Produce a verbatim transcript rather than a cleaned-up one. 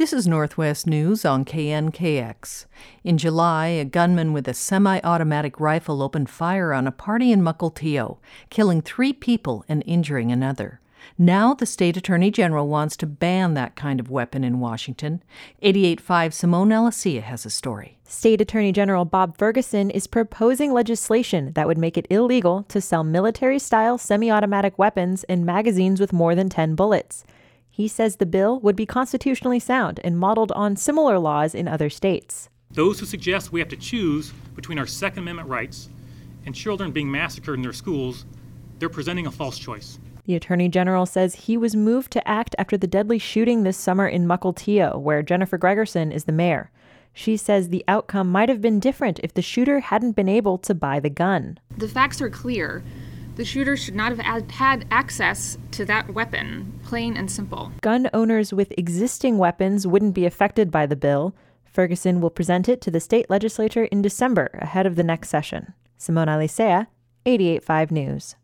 This is Northwest News on K N K X. In July, a gunman with a semi-automatic rifle opened fire on a party in Mukilteo, killing three people and injuring another. Now the state attorney general wants to ban that kind of weapon in Washington. eighty-eight point five Simone Alasia has a story. State Attorney General Bob Ferguson is proposing legislation that would make it illegal to sell military-style semi-automatic weapons and magazines with more than ten bullets. He says the bill would be constitutionally sound and modeled on similar laws in other states. Those who suggest we have to choose between our Second Amendment rights and children being massacred in their schools, they're presenting a false choice. The Attorney General says he was moved to act after the deadly shooting this summer in Mukilteo, where Jennifer Gregerson is the mayor. She says the outcome might have been different if the shooter hadn't been able to buy the gun. The facts are clear. The shooter should not have had access to that weapon, plain and simple. Gun owners with existing weapons wouldn't be affected by the bill. Ferguson will present it to the state legislature in December ahead of the next session. Simone Alicea, eighty-eight point five News.